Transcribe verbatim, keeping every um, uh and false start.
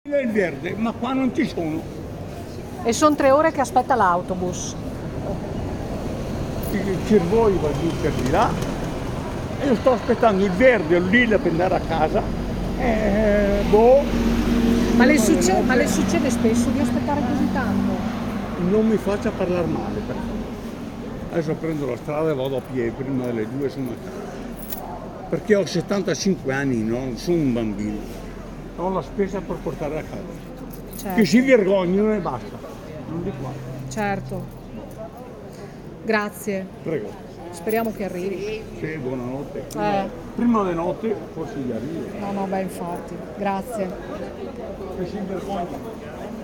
Il verde, ma qua non ci sono. E sono tre ore che aspetta l'autobus. Il Cervoi va giù per di là e io sto aspettando il verde o il lilla per andare a casa. Eh, boh. Ma le, succede, ma le succede spesso di aspettare così tanto? Non mi faccia parlare male, per favore. Adesso prendo la strada e vado a piedi, prima delle due sono a casa. Perché ho settantacinque anni, non sono un bambino. Ho la spesa per portare a casa. Certo. Che si vergognino e basta. Non di qua. Certo. Grazie. Prego. Speriamo che arrivi. Sì, buonanotte. Prima, Eh. prima di notte forse gli arrivo. No, no, beh, infatti. Grazie. Che si vergogna.